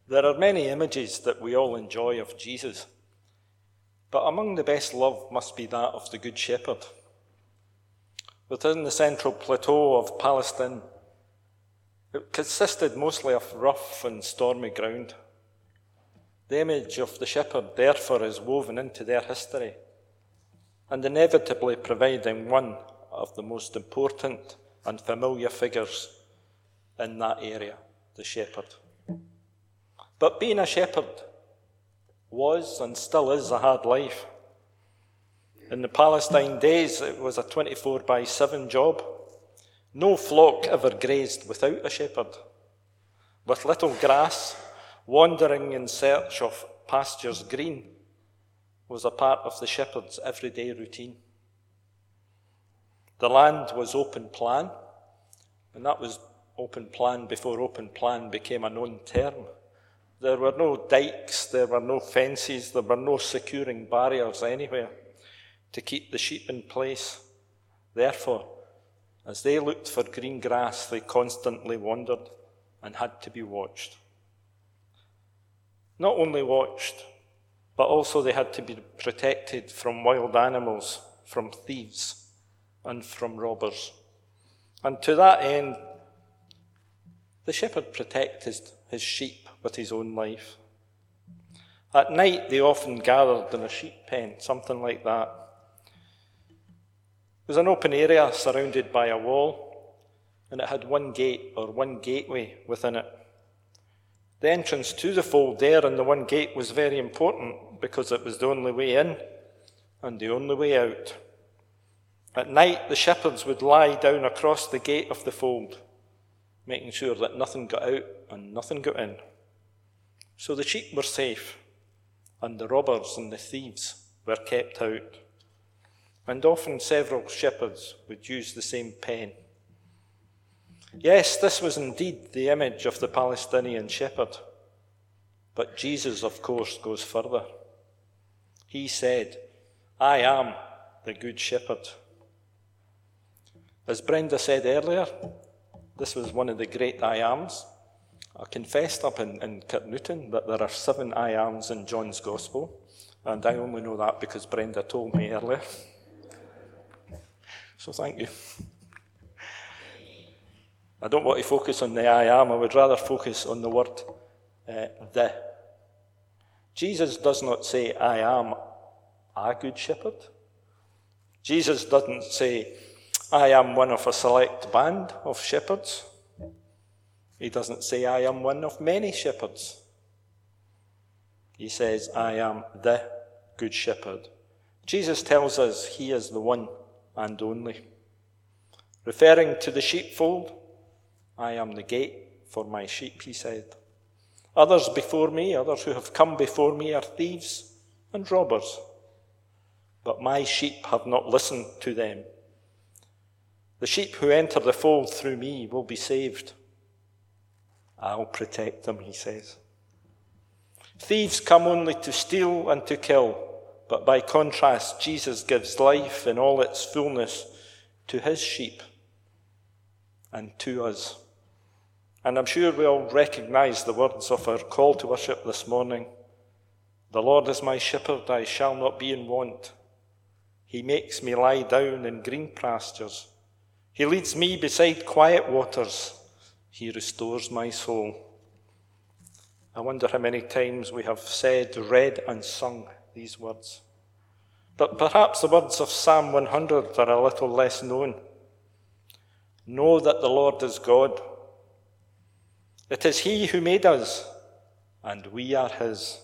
There are many images that we all enjoy of Jesus, but among the best loved must be that of the Good Shepherd. Within the central plateau of Palestine, it consisted mostly of rough and stormy ground. The image of the shepherd, therefore, is woven into their history, and inevitably providing one of the most important and familiar figures in that area, the shepherd. But being a shepherd was and still is a hard life. In the Palestine days, it was a 24/7 job. No flock ever grazed without a shepherd. With little grass, wandering in search of pastures green was a part of the shepherd's everyday routine. The land was open plan, and that was open plan before open plan became a known term. There were no dikes, there were no fences, there were no securing barriers anywhere to keep the sheep in place. Therefore, as they looked for green grass, they constantly wandered and had to be watched. Not only watched, but also they had to be protected from wild animals, from thieves, and from robbers. And to that end, the shepherd protected his sheep with his own life. At night, they often gathered in a sheep pen, something like that. It was an open area surrounded by a wall, and it had one gate or one gateway within it. The entrance to the fold there in the one gate was very important because it was the only way in and the only way out. At night, the shepherds would lie down across the gate of the fold, making sure that nothing got out and nothing got in. So the sheep were safe, and the robbers and the thieves were kept out. And often several shepherds would use the same pen. Yes, this was indeed the image of the Palestinian shepherd, but Jesus, of course, goes further. He said, "I am the good shepherd." As Brenda said earlier, this was one of the great I ams. I confessed up in Kirknewton that there are 7 I ams in John's Gospel, and I only know that because Brenda told me earlier. So thank you. I don't want to focus on the I am, I would rather focus on the word the. Jesus does not say, "I am a good shepherd." Jesus doesn't say, "I am one of a select band of shepherds." He doesn't say, "I am one of many shepherds." He says, "I am the good shepherd." Jesus tells us he is the one and only. Referring to the sheepfold, "I am the gate for my sheep," he said. Others before me, others who have come before me, are thieves and robbers, but my sheep have not listened to them. The sheep who enter the fold through me will be saved. I'll protect them, he says. Thieves come only to steal and to kill, but by contrast, Jesus gives life in all its fullness to his sheep and to us. And I'm sure we all recognize the words of our call to worship this morning. "The Lord is my shepherd, I shall not be in want. He makes me lie down in green pastures. He leads me beside quiet waters. He restores my soul." I wonder how many times we have said, read, and sung these words. But perhaps the words of Psalm 100 are a little less known. "Know that the Lord is God. It is he who made us, and we are his.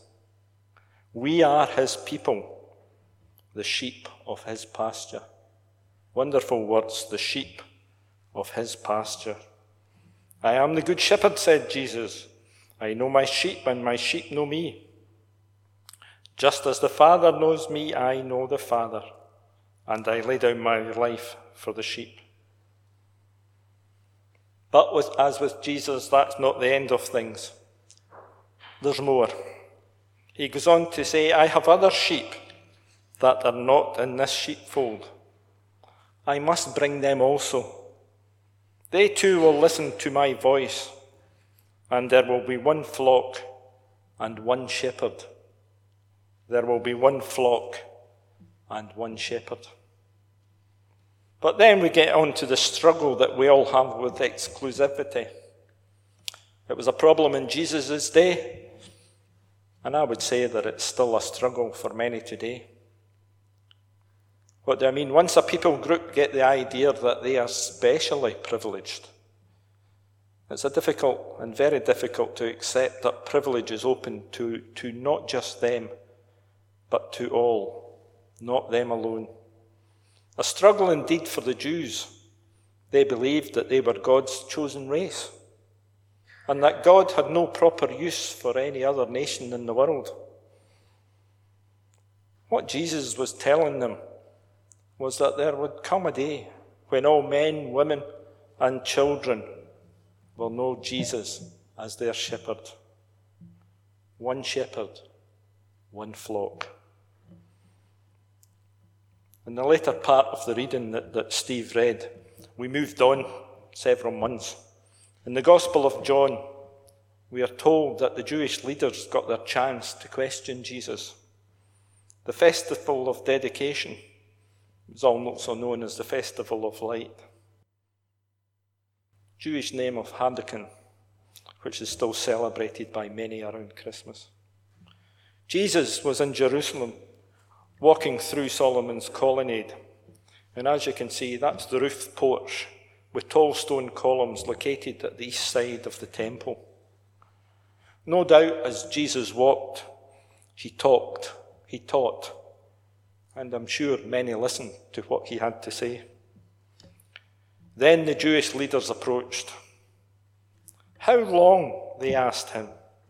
We are his people, the sheep of his pasture." Wonderful words, the sheep of his pasture. "I am the good shepherd," said Jesus. "I know my sheep, and my sheep know me. Just as the Father knows me, I know the Father, and I lay down my life for the sheep." But as with Jesus, that's not the end of things. There's more. He goes on to say, "I have other sheep that are not in this sheepfold. I must bring them also. They too will listen to my voice, and there will be one flock and one shepherd. There will be one flock and one shepherd. But then we get on to the struggle that we all have with exclusivity. It was a problem in Jesus' day, and I would say that it's still a struggle for many today. What do I mean? Once a people group get the idea that they are specially privileged, it's difficult and very difficult to accept that privilege is open to not just them, but to all, not them alone. A struggle indeed for the Jews. They believed that they were God's chosen race, and that God had no proper use for any other nation in the world. What Jesus was telling them was that there would come a day when all men, women, and children will know Jesus as their shepherd. One shepherd, one flock. In the later part of the reading that Steve read, we moved on several months. In the Gospel of John, we are told that the Jewish leaders got their chance to question Jesus. The festival of dedication is also known as the Festival of Light. Jewish name of Hanukkah, which is still celebrated by many around Christmas. Jesus was in Jerusalem, walking through Solomon's colonnade. And as you can see, that's the roofed porch with tall stone columns located at the east side of the temple. No doubt as Jesus walked, he talked, he taught, and I'm sure many listened to what he had to say. Then the Jewish leaders approached. How long, they asked him,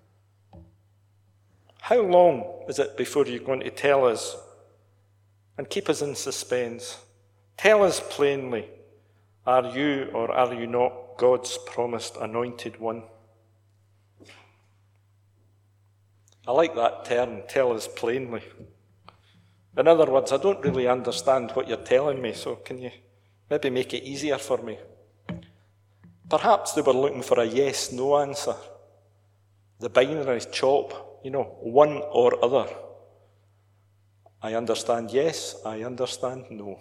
how long is it before you're going to tell us and keep us in suspense? Tell us plainly, are you or are you not God's promised anointed one? I like that term, tell us plainly. In other words, I don't really understand what you're telling me, so can you maybe make it easier for me? Perhaps they were looking for a yes-no answer. The binary chop, one or other. I understand yes, I understand no.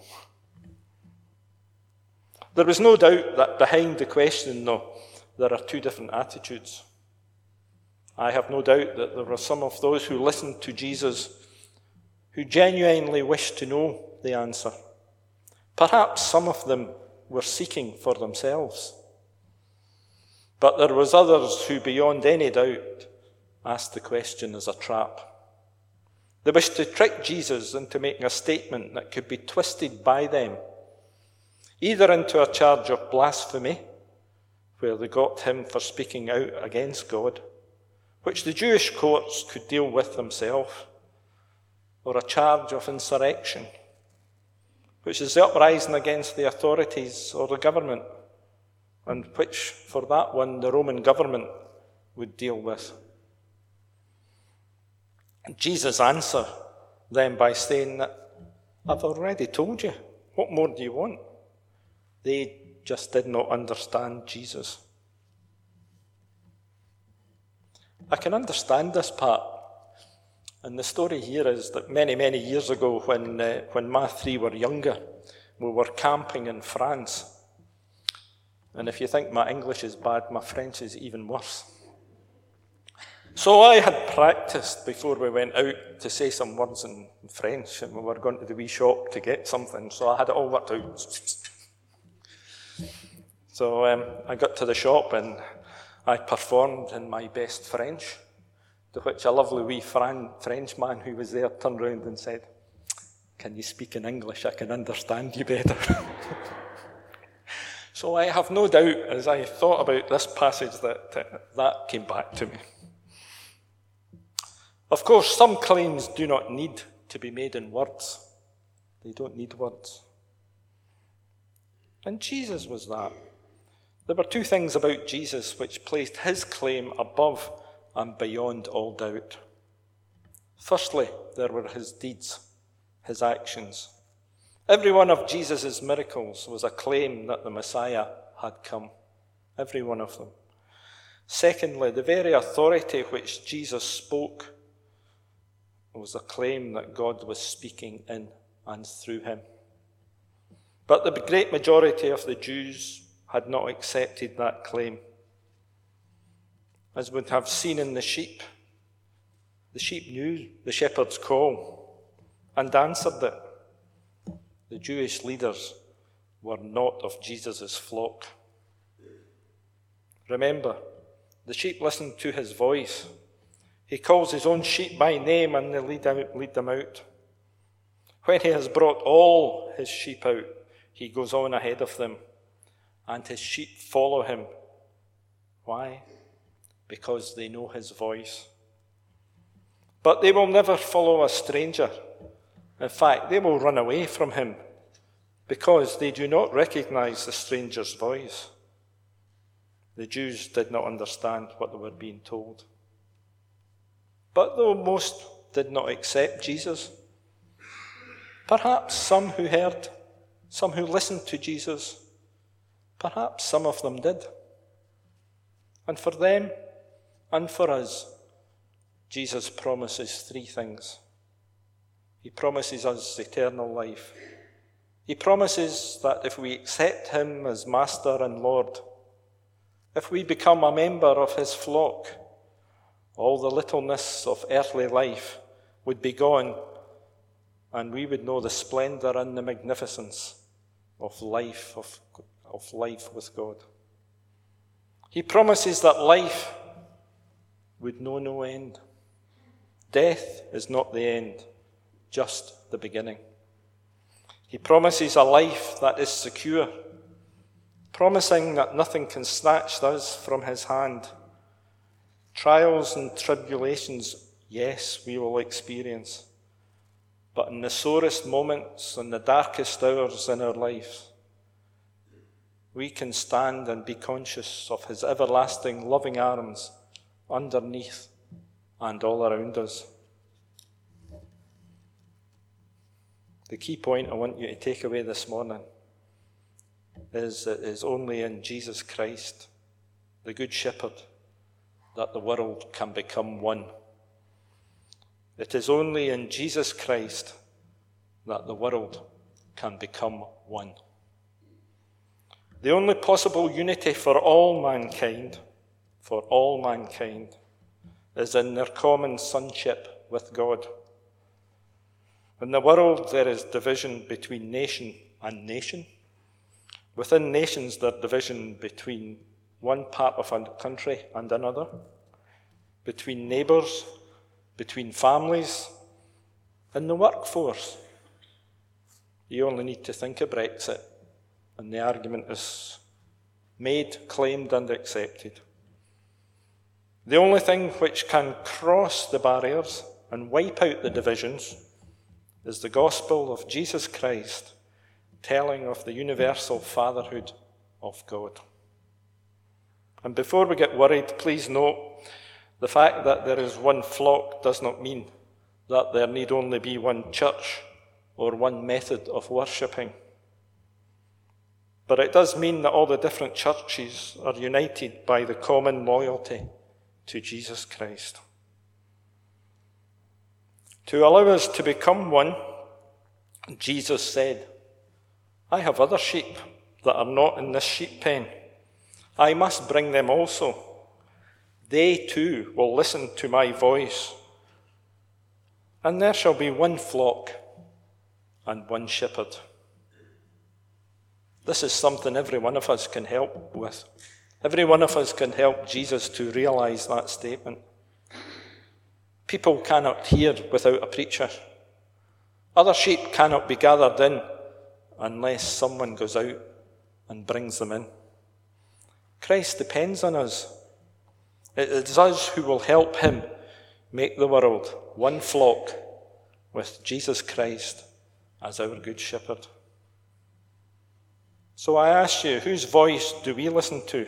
There was no doubt that behind the question, though, there are two different attitudes. I have no doubt that there were some of those who listened to Jesus who genuinely wished to know the answer. Perhaps some of them were seeking for themselves. But there was others who, beyond any doubt, asked the question as a trap. They wished to trick Jesus into making a statement that could be twisted by them, either into a charge of blasphemy, where they got him for speaking out against God, which the Jewish courts could deal with themselves, or a charge of insurrection, which is the uprising against the authorities or the government, and which, for that one, the Roman government would deal with. And Jesus answered them by saying that, I've already told you, what more do you want? They just did not understand Jesus. I can understand this part. And the story here is that many, many years ago, when my three were younger, we were camping in France. And if you think my English is bad, my French is even worse. So I had practiced before we went out to say some words in French, and we were going to the wee shop to get something, so I had it all worked out. So I got to the shop and I performed in my best French, to which a lovely wee Frenchman who was there turned round and said, "Can you speak in English? I can understand you better." So I have no doubt, as I thought about this passage, that came back to me. Of course, some claims do not need to be made in words. They don't need words. And Jesus was that. There were two things about Jesus which placed his claim above and beyond all doubt. Firstly, there were his deeds, his actions. Every one of Jesus' miracles was a claim that the Messiah had come. Every one of them. Secondly, the very authority which Jesus spoke was a claim that God was speaking in and through him. But the great majority of the Jews had not accepted that claim. As we have seen in the sheep knew the shepherd's call and answered it. The Jewish leaders were not of Jesus' flock. Remember, the sheep listened to his voice. He calls his own sheep by name and they lead them out. When he has brought all his sheep out, he goes on ahead of them, and his sheep follow him. Why? Because they know his voice. But they will never follow a stranger. In fact, they will run away from him because they do not recognize the stranger's voice. The Jews did not understand what they were being told. But though most did not accept Jesus, perhaps some who heard, some who listened to Jesus, perhaps some of them did. And for them and for us, Jesus promises three things. He promises us eternal life. He promises that if we accept him as Master and Lord, if we become a member of his flock, all the littleness of earthly life would be gone, and we would know the splendor and the magnificence of life with God. He promises that life would know no end. Death is not the end, just the beginning. He promises a life that is secure, promising that nothing can snatch us from his hand. Trials and tribulations, yes, we will experience. But in the sorest moments and the darkest hours in our lives, we can stand and be conscious of his everlasting loving arms underneath and all around us. The key point I want you to take away this morning is it is only in Jesus Christ, the Good Shepherd, that the world can become one. It is only in Jesus Christ that the world can become one. The only possible unity for all mankind, is in their common sonship with God. In the world, there is division between nation and nation. Within nations, there is division between one part of a country and another, between neighbours, between families, in the workforce. You only need to think of Brexit, and the argument is made, claimed, and accepted. The only thing which can cross the barriers and wipe out the divisions is the gospel of Jesus Christ, telling of the universal fatherhood of God. And before we get worried, please note the fact that there is one flock does not mean that there need only be one church or one method of worshipping. But it does mean that all the different churches are united by the common loyalty to Jesus Christ. To allow us to become one, Jesus said, I have other sheep that are not in this sheep pen. I must bring them also. They too will listen to my voice. And there shall be one flock and one shepherd. This is something every one of us can help with. Every one of us can help Jesus to realize that statement. People cannot hear without a preacher. Other sheep cannot be gathered in unless someone goes out and brings them in. Christ depends on us. It is us who will help him make the world one flock with Jesus Christ as our good shepherd. So I ask you, whose voice do we listen to?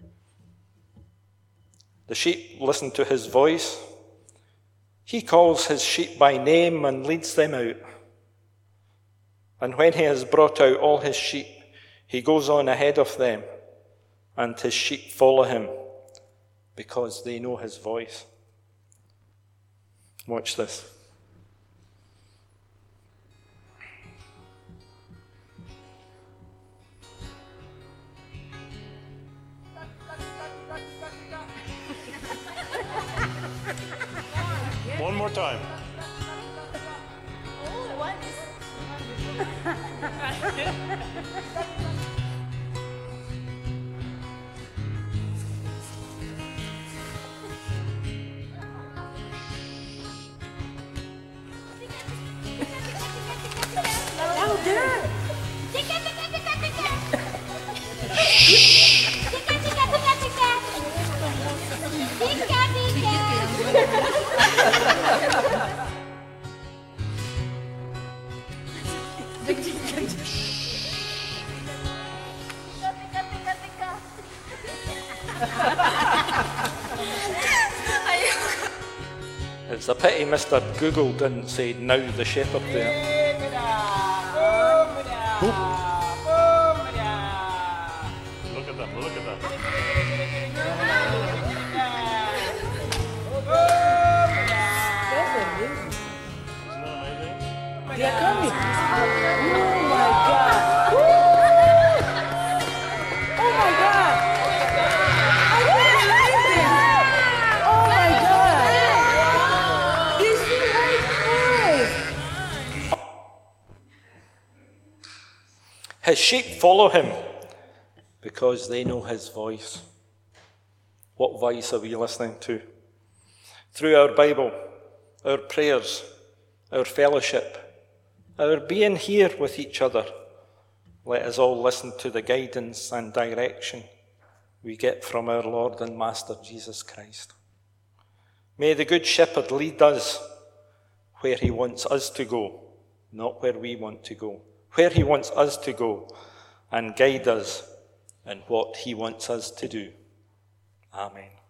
The sheep listen to his voice. He calls his sheep by name and leads them out. And when he has brought out all his sheep, he goes on ahead of them, and his sheep follow him, because they know his voice. Watch this. One more time. It's a pity Mr. Google didn't say "Now the Shepherd" there. Look at them, look at them. Isn't that amazing? They are coming. Oh my God. Oh my God. I can't believe it. Oh my God. Is he right there? His sheep follow him because they know his voice. What voice are we listening to? Through our Bible, our prayers, our fellowship, our being here with each other, let us all listen to the guidance and direction we get from our Lord and Master Jesus Christ. May the Good Shepherd lead us where he wants us to go, not where we want to go, where he wants us to go, and guide us in what he wants us to do. Amen.